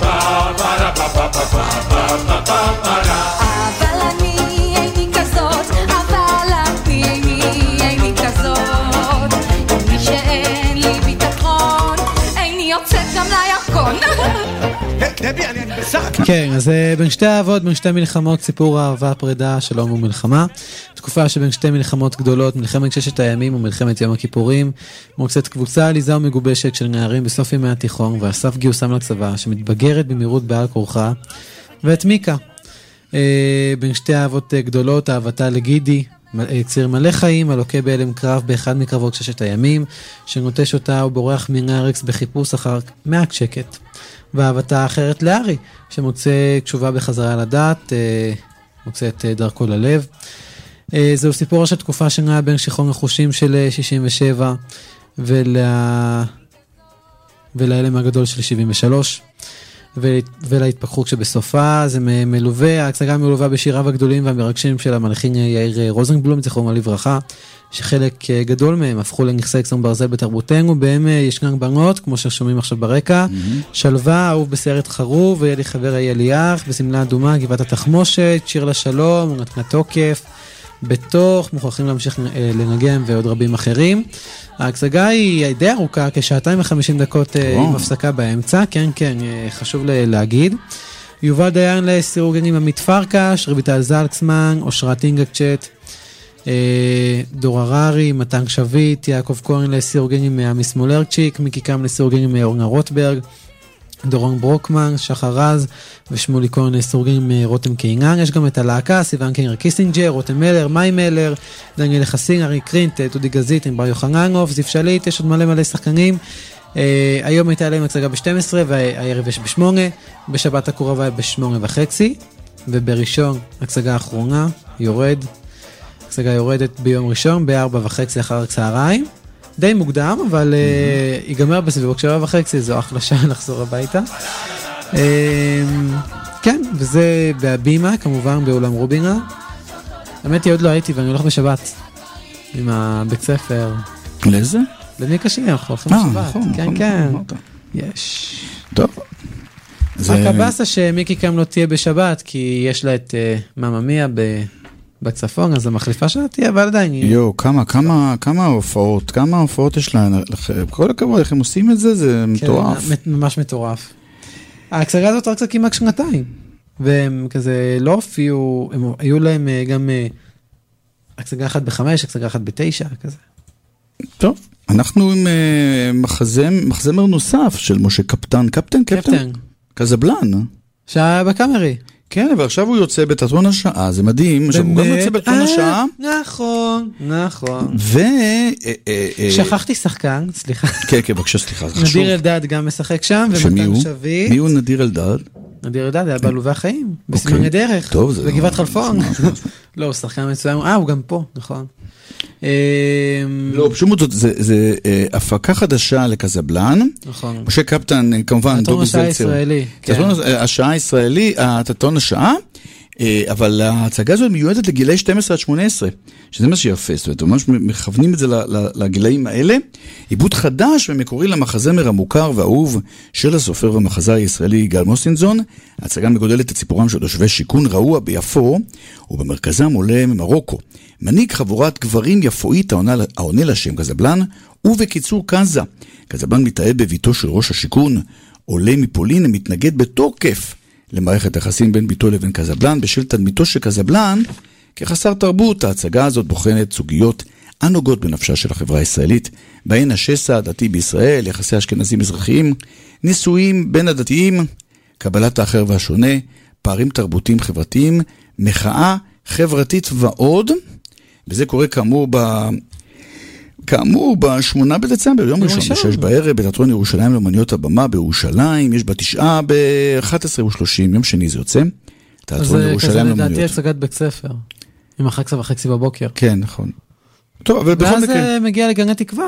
אבל אני איני כזאת, אבל אני איני כזאת, מי שאין לי ביטחון, איני יוצאת גם לירקון.
דבי, אני בסך.
כן, אז בין שתי אהבות, בין שתי מלחמות, סיפור אהבה, פרידה, שלום ומלחמה. תקופה שבין שתי מלחמות גדולות, מלחמת ששת הימים ומלחמת יום הכיפורים, מוצאת קבוצה עליזה ומגובשת של נערים בסוף ימי התיכון, ואסף גיוסם לצבא, שמתבגרת במהירות בעל כורחה, ואת מיקה. בין שתי אהבות גדולות, אהבתה לגידי, ציר מלא חיים, הלוקה בהלם קרב באחד מקרבות ששת הימים, שנוטש אותה ובורח מנארקס בחיפוש אחר מעט שקט. ואהבתה האחרת לארי, שמוצא תשובה בחזרה לדעת, מוצא את דרכו ללב. זהו סיפור של תקופה שנעה בין שיכרון החושים של שישים ושבע ולה... ולהלם הגדול של שבעים ושלוש. ולהתפכחות שבסופה זה מלווה, ההצגה מלווה בשיריו הגדולים והמרגשים של המלחין יאיר רוזנבלום, זכרונו לברכה, שחלק גדול מהם הפכו לנכסי קסם ברזל בתרבותנו, בהם ישנן בנות, כמו ששומעים עכשיו ברקע, שלווה, אהוב בסרט חרוב, ויהיה לי חבר אי אליח, בסמלה אדומה, גבעת התחמושת, שיר לשלום, נתנה תוקף, בתוך, מוכרחים להמשיך לנגן ועוד רבים אחרים. ההצגה היא די ארוכה, כשעתיים וחמישים דקות עם הפסקה באמצע, כן, כן, חשוב להגיד. יובל דיין לסירוגנים עמית פרקש, רויטל זלצמן, אושרת אינגקצ'ט, דור הררי, מתן שביט, יעקב כהן לסירוגנים מעמי סמולרצ'יק, מיקי קם לסירוגנים מאורנה רוטברג, דורון ברוקמן, שחר רז ושמולי כהן לסירוגנים מרותם קינגן. יש גם את הלהקה, סיוון קינגר קיסינג'ר, רותם מלר, מאי מלר, דניאל חסין, ארי קרינט, טודי גזית, עם בר יוחננוב, זיו שליט, יש עוד מלא מלא שחקנים. Uh, היום הייתה להם הצגה ב-שתים עשרה והערב יש ב-שמונה, בשבת הקרובה ב-שמונה וחצי, ובראשון הצגה האחרונה יורד, הצגה יורדת ביום ראשון ב-ארבע וחצי אחר הצהריים, די מוקדם, אבל uh, ייגמר בסביבות שבע וחצי, זו אחלה שעה לחזור הביתה. Uh, כן, וזה בהבימה, כמובן באולם רובינה. האמת היא עוד לא הייתי ואני הולך בשבת עם הבית ספר.
לאיזה?
למיקה שלי, אנחנו הולכים בשבת. כן, כן. יש.
טוב.
רק הבאסה שמיקי קם לא תהיה בשבת, כי יש לה את מאמה מיה בצפון, אז המחליפה שלה תהיה, אבל עדיין.
יו, כמה, כמה, כמה הופעות, כמה הופעות יש לה, כל הכבוד, איך הם עושים את זה, זה מטורף.
ממש מטורף. ההצגה הזאת רק כמעט שנתיים, והם כזה לא הופיעו, היו להם גם הצגה אחת בחמש, הצגה אחת בתשע, כזה.
טוב, אנחנו עם מחזמר נוסף של משה קפטן, קפטן, קפטן, קזבלן.
שהיה בקאמרי.
כן, אבל עכשיו הוא יוצא בתיאטרון השעה, זה מדהים, עכשיו הוא גם יוצא בתיאטרון השעה.
נכון, נכון.
ו...
שכחתי שחקן, סליחה.
כן, כן, בבקשה, סליחה, זה חשוב.
נדיר אלדד גם משחק שם, ומתן שביט.
מי הוא נדיר אלדד?
נדיר אלדד היה בעלובי החיים, בסימני דרך, בגבעת חלפון. לא, הוא שחקן מצוין, אה, הוא גם פה, נכון.
לא, בשום זאת, זה הפקה חדשה לקזבלן.
נכון.
משה קפטן, כמובן,
תיאטרון השעה הישראלי.
תיאטרון השעה הישראלי, תיאטרון השעה, אבל ההצגה הזאת מיועדת לגילאי שתים עשרה עד שמונה עשרה, שזה מה שיפה, זאת אומרת, ממש מכוונים את זה לגילאים האלה. עיבוד חדש ומקורי למחזמר המוכר והאהוב של הסופר והמחזאי הישראלי יגאל מוסינזון. ההצגה מגודלת את סיפורם של תושבי שיכון רעוע ביפו, ובמרכזם עולה ממרוקו. מנהיג חבורת גברים יפואית העונה לשם קזבלן, ובקיצור קזה. קזבלן מתאהב בביתו של ראש השיכון, עולה מפולין ומתנגד בתוקף למערכת היחסים בין ביתו לבין קזבלן, בשל תדמיתו של קזבלן כחסר תרבות. ההצגה הזאת בוחנת סוגיות הנוגעות בנפשה של החברה הישראלית, בהן השסע הדתי בישראל, יחסי אשכנזים מזרחיים, נישואים בין הדתיים, קבלת האחר והשונה, פערים תרבותיים חברתיים, מחאה חברתית ועוד. וזה קורה כאמור ב... כאמור, בשמונה בדצמבר, יום ראשון, בשש בערב, בתיאטרון ירושלים לאמנויות הבמה בירושלים, יש בתשעה ב-אחת עשרה ושלושים, יום שני זה יוצא, תיאטרון ירושלים לאמנויות.
אז כזה לדעתי הצגת בית ספר, עם אחת עשרה וחצי בבוקר.
כן, נכון. טוב, אבל בכל מקרה...
ואז מגיע לגני תקווה.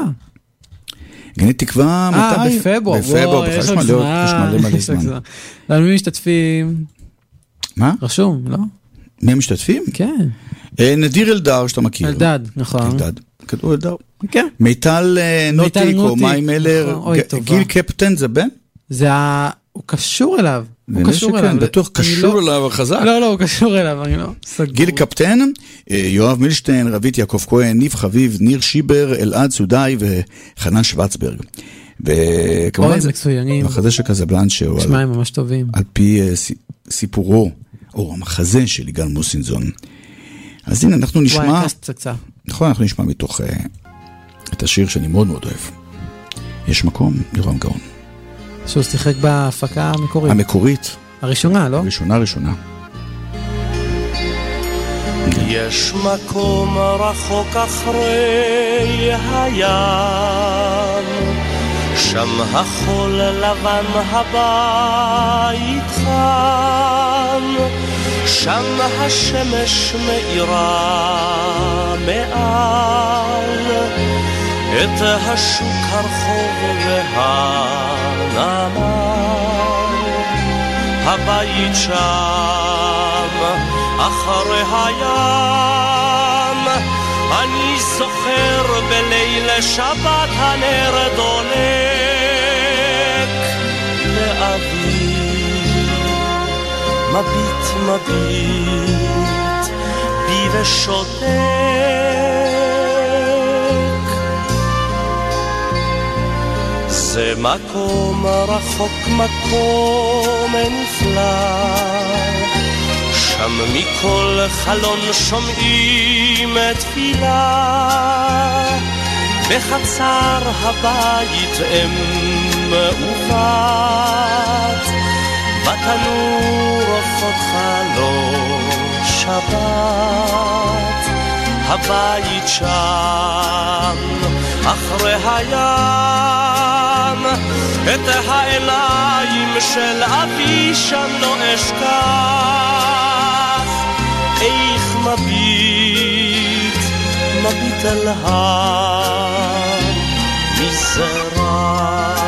גני תקווה, מתי?
אה, בפברואר.
בפברואר, יש מלא מלא זמן.
לנו מי משתתפים?
מה?
רשום, לא?
מי משתתפים?
כן.
נדיר אלדר, שאתה מכיר.
אלדד, נכון.
אלדד. כתוב אלדר.
כן.
מיטל נוטיק, או מאי מלר, גיל קפטן זה בן?
זה ה... הוא קשור אליו. הוא קשור אליו.
בטוח קשור אליו החזק.
לא, לא, הוא קשור אליו, אני לא סגור.
גיל קפטן, יואב מילשטיין, רבית יעקב כהן, ניב חביב, ניר שיבר, אלעד סודאי וחנן שווצברג. וכמובן זה מחזה של קזבלן שהוא
שמיים ממש טובים.
על פי סיפורו, או המחזה של יגאל מוסינזון. אז הנה, אנחנו נשמע...
וואי, קסט צקצה.
נכון, אנחנו נשמע מתוך uh, את השיר שאני מאוד מאוד אוהב. יש מקום, יורם גאון.
שהוא שיחק בהפקה המקורית.
המקורית.
הראשונה, לא?
הראשונה, ראשונה.
יש מקום רחוק אחרי הים, שם החול לבן הבית חם, שם השמש מאירה מעל את השוק הרחוב והנמל. הבית שם אחרי הים, אני זוכר בליל שבת הנר דולק לאבי, מביט מביט בי ושותק. זה מקום רחוק, מקום נפלא, שם מכל חלון שומעים תפילה, בחצר הבית אם מעוות, בתנור עופות חלון שבת. הבית שם אחרי הים, את העיניים של אבי שם לא אשכח, איך מביט, מביט אל המזרח.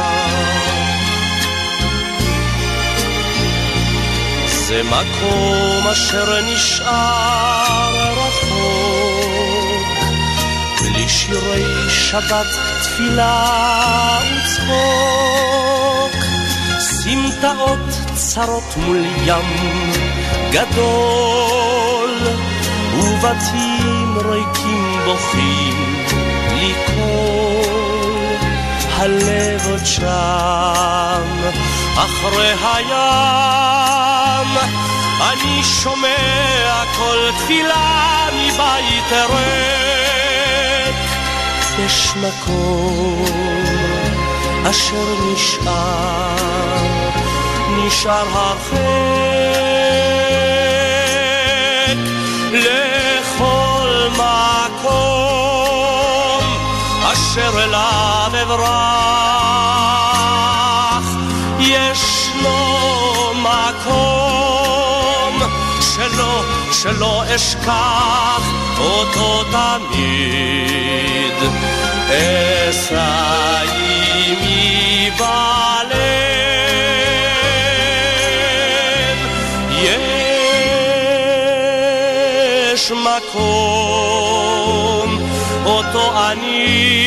זה מקום אשר נשאר רחוק, בלי שירי שבת, תפילה וצחוק, סמטאות צרות מול ים גדול, ובתים ריקים בוכים בלי קול. הלב עוד שם אחרי הים, אני שומע כל תפילה מבית ריק, יש מקום אשר נשאר, נשאר הרחק לכל מקום אשר אליו אברח. ישנו מקום שלא, שלא אשכח אותו תמיד, אשא עימי בלב. יש מקום אותו אני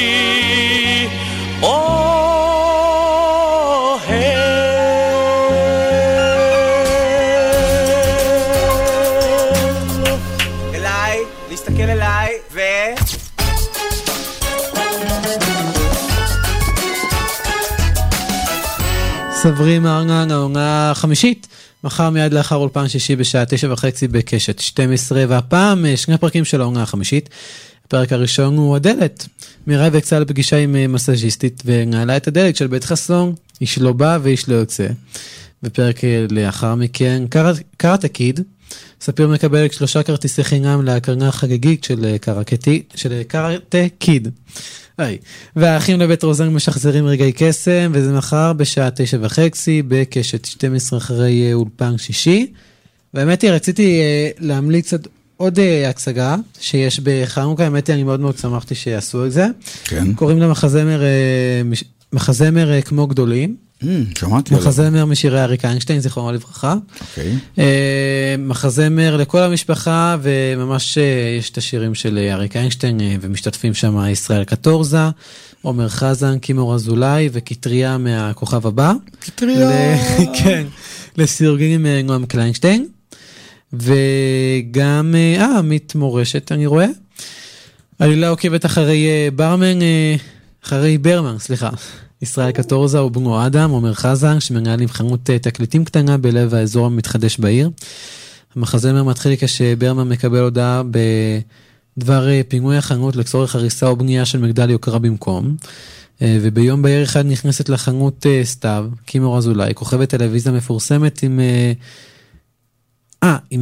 סברים הארנן, העונה החמישית, מחר מיד לאחר אולפן שישי בשעה תשע וחצי בקשת שתים עשרה, והפעם שני פרקים של העונה החמישית. הפרק הראשון הוא הדלת. מירב יצאה לפגישה עם מסאז'יסטית ונעלה את הדלת של בית חסון, איש לא בא ואיש לא יוצא. בפרק לאחר מכן, קראטה קיד, ספיר מקבלת שלושה כרטיסי חינם להקרנה החגיגית של קראטה קיד. והאחים לבית רוזן משחזרים רגעי קסם, וזה מחר בשעה תשע וחצי בקשת שתים עשרה אחרי אולפן שישי. והאמת היא, רציתי להמליץ עוד הצגה שיש בחנוכה, האמת היא, אני מאוד מאוד שמחתי שיעשו את זה.
כן.
קוראים לה מחזמר, מחזמר כמו גדולים.
שמעתי עליו.
מחזמר משירי אריק איינשטיין, זיכרונו לברכה.
אוקיי.
מחזמר לכל המשפחה, וממש יש את השירים של אריק איינשטיין, ומשתתפים שם ישראל קטורזה, עומר חזן, קימור אזולאי, וקטריה מהכוכב הבא.
קטריה!
כן, לסיורגים עם נועם קליינשטיין. וגם, אה, עמית מורשת, אני רואה. עלילה עוקבת אחרי ברמן, אחרי ברמן, סליחה. ישראל קטורזה ובנו אדם, עומר חזן, שמנהלים חנות תקליטים קטנה בלב האזור המתחדש בעיר. המחזמר מתחיל כשברמן מקבל הודעה בדבר פינוי החנות לצורך הריסה או בנייה של מגדל יוקרה במקום. וביום בהיר אחד נכנסת לחנות סתיו, קימור אזולאי, כוכבת טלוויזיה מפורסמת עם... אה, עם...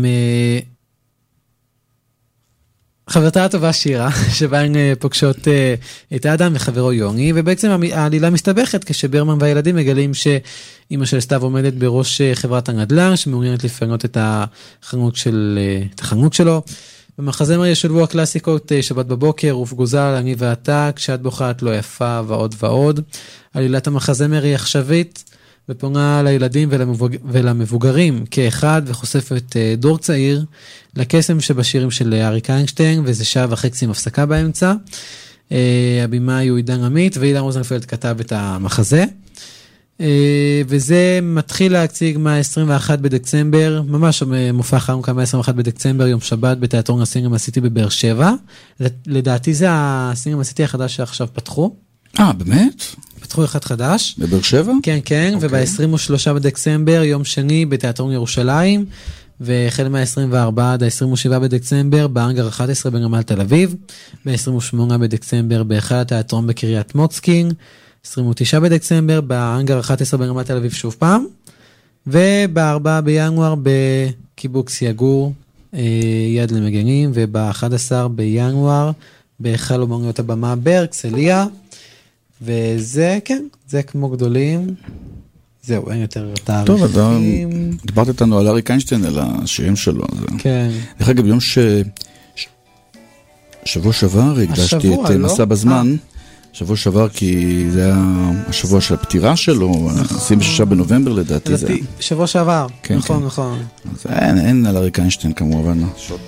חברתה הטובה שירה, שבה הן פוגשות את האדם וחברו יוני, ובעצם העלילה מסתבכת כשברמן והילדים מגלים שאמא של סתיו עומדת בראש חברת הנדל"ן, שמעוניינת לפנות את החנות, של, את החנות שלו. במחזמר ישולבו הקלאסיקות שבת בבוקר, רוף גוזל, אני ואתה, כשאת בוחרת לא יפה ועוד ועוד. עלילת המחזמר היא עכשווית, ופונה לילדים ולמבוגרים כאחד, וחושפת דור צעיר לקסם שבשירים של אריק איינשטיין, וזה שעה וחצי עם הפסקה באמצע. הבימאי הוא עידן עמית, ואילן רוזנפלד כתב את המחזה. וזה מתחיל להציג מה-עשרים ואחד בדצמבר, ממש מופע חנוכה מה-עשרים ואחד בדצמבר, יום שבת, בתיאטרון הסינמה סיטי בבאר שבע. לדעתי זה הסינמה סיטי החדש שעכשיו פתחו.
אה, באמת?
פתחו אחד חדש.
בבאר שבע?
כן, כן, okay. וב-עשרים ושלושה בדצמבר, יום שני, בתיאטרון ירושלים, והחל מה-עשרים וארבעה עד ה-עשרים ושבעה בדצמבר, באנגר אחת עשרה בנמל תל אביב, ב-עשרים ושמונה בדצמבר, באחד התיאטרון בקריית מוצקין, עשרים ותשעה בדצמבר, באנגר אחת עשרה בנמל תל אביב שוב פעם, וב-ארבעה בינואר, בקיבוץ יגור, יד למגנים, וב-אחד עשר בינואר, בהיכל אומנויות הבמה בהרצליה, וזה, כן, זה כמו גדולים. זהו, אין יותר תאריכים.
טוב, אתה דיברת איתנו על אריק איינשטיין, על השירים שלו.
כן.
דרך אגב, ביום ש... שבוע שעבר הקדשתי את מסע בזמן. שבוע שעבר, כי זה היה השבוע של הפטירה שלו, עשרים ושישה בנובמבר לדעתי זה.
שבוע שעבר, נכון, נכון.
אין על אריק איינשטיין כמובן.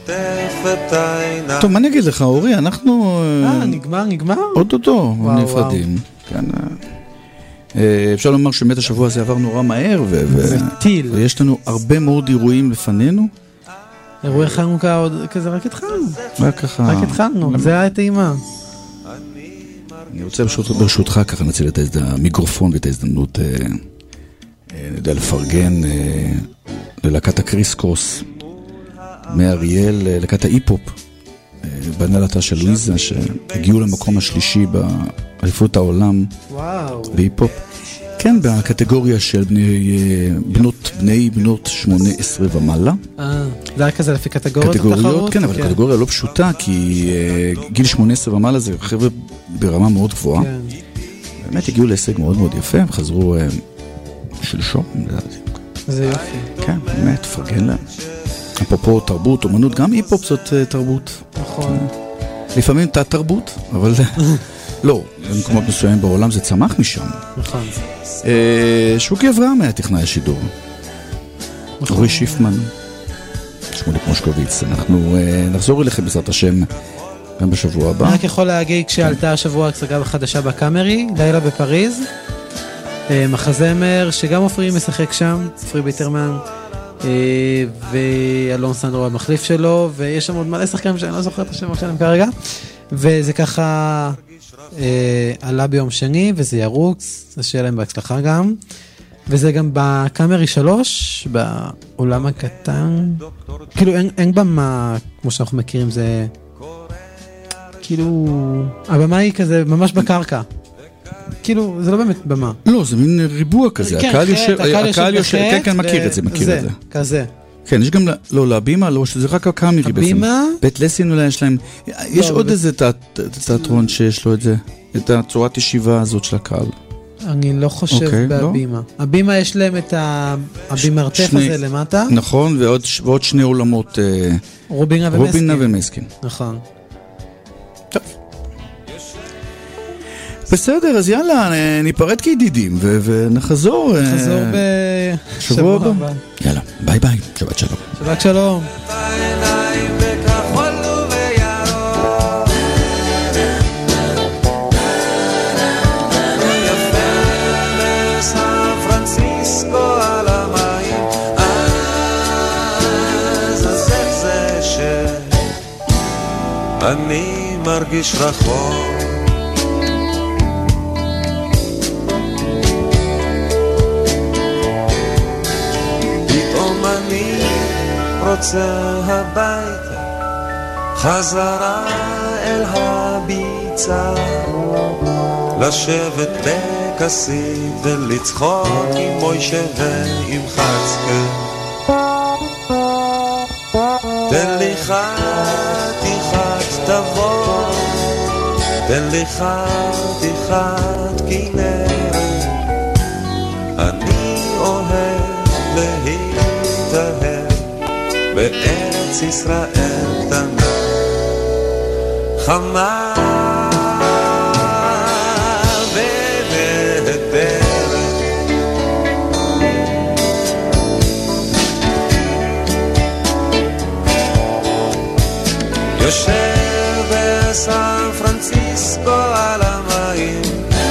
טוב, מה נגיד לך, אורי? אנחנו...
אה, נגמר, נגמר?
עוד אותו, נפרדים. כן. אפשר לומר שבאמת השבוע הזה עבר נורא מהר, ויש לנו הרבה מאוד אירועים לפנינו.
אירועי חנוכה עוד כזה, רק התחלנו.
רק ככה.
רק התחלנו, זה היה טעימה.
אני רוצה ברשותך ככה נציל את המיקרופון ואת ההזדמנות, אני יודע, לפרגן ללהקת הקריסקרוס מאריאל, להקת ההיפ-הופ בהנהלתה של לואיזה, שהגיעו למקום השלישי באליפות העולם בהיפ-הופ. כן, בקטגוריה של בני, בנות, בני בנות שמונה עשרה ומעלה.
אה, זה היה כזה לפי קטגוריות
התחרות? כן, אבל כן. קטגוריה לא פשוטה, כי uh, גיל שמונה עשרה ומעלה זה חבר'ה ברמה מאוד גבוהה. כן. באמת הגיעו להישג מאוד מאוד יפה, הם חזרו uh, שלשום.
זה יופי.
כן, באמת, פרגן להם. אפרופו תרבות, אומנות, גם היפ-הופ זאת uh, תרבות.
נכון.
לפעמים תת תרבות, אבל לא, במקומות מסוימים בעולם זה צמח משם.
נכון.
שוקי אברהם היה טכנאי השידור. אורי שיפמן, שמוליק מושקוביץ. אנחנו נחזור אליכם בעזרת השם גם בשבוע הבא.
אני רק יכול להגיד כשעלתה השבוע הצגה חדשה בקאמרי, לילה בפריז, מחזמר שגם עופרי משחק שם, עופרי ביטרמן, ואלון סנדרו המחליף שלו, ויש שם עוד מלא שחקנים שאני לא זוכר את השם שלהם כרגע, וזה ככה עלה ביום שני, וזה ירוץ, זה שיהיה להם בהצלחה גם, וזה גם בקאמרי שלוש, בעולם הקטן, כאילו אין, אין במה, כמו שאנחנו מכירים, זה כאילו, הבמה היא כזה ממש בקרקע, כאילו, זה לא באמת במה.
לא, זה מין ריבוע כזה, הקהל יושב, הקהל יושב, כן, כן, מכיר את זה, מכיר את זה.
כזה.
כן, יש גם, לא, להבימה, לא, שזה רק הקאמרי בעצם.
הבימה?
בית לסין אולי יש להם, יש עוד איזה תיאטרון שיש לו את זה, את הצורת ישיבה הזאת של הקהל.
אני לא חושב בהבימה. הבימה יש להם את הבימה הרטף הזה למטה.
נכון, ועוד שני עולמות.
רובינה ומסקין.
רובינה ומסקין.
נכון.
טוב. בסדר, אז יאללה, ניפרד כידידים ונחזור.
נחזור בשבוע הבא.
יאללה, ביי ביי, שבת שלום.
שבת שלום.
אני מרגיש רחוק פתאום אני רוצה הביתה חזרה אל הביצה לשבת בכסית ולצחוק עם מוישה ועם חצקה תן לי חתיכת תבוא תן לי חתיכת כנרת אני אוהב להתאהב בארץ ישראל קטנה חמה יושב בסן פרנסיסקו על המים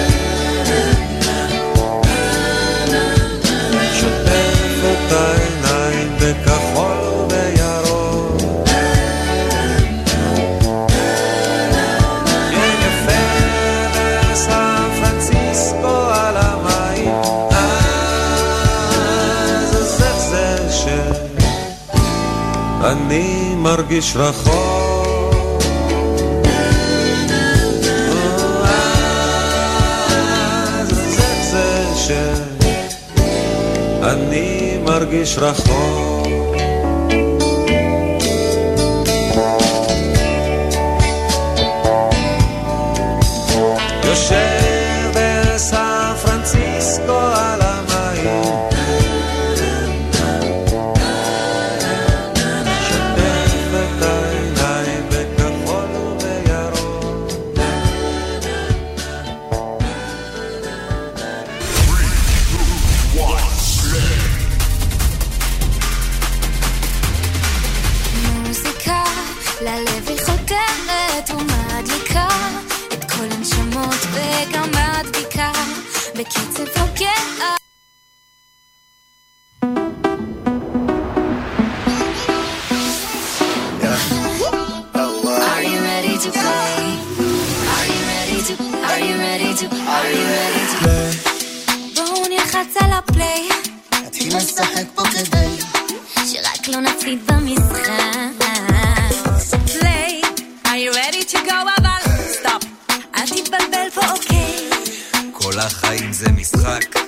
שוטף את העיניים בכחול וירוק יפה בסן פרנסיסקו על המים אז זה זה שאני מרגיש רחוק אני מרגיש רחוק יושב בסן פרנסיסקו על המים שוטף את העיניים בכחול וירוק
ללב היא חותרת ומדליקה את כל הנשמות וגם מדביקה בקצב הוגע Are you ready to play? Are you ready to Are you ready to Are you ready to play? בואו נלחץ על הפליי נתחיל לשחק פה כדי שרק לא נפסיד במשחק play,
כל החיים זה משחק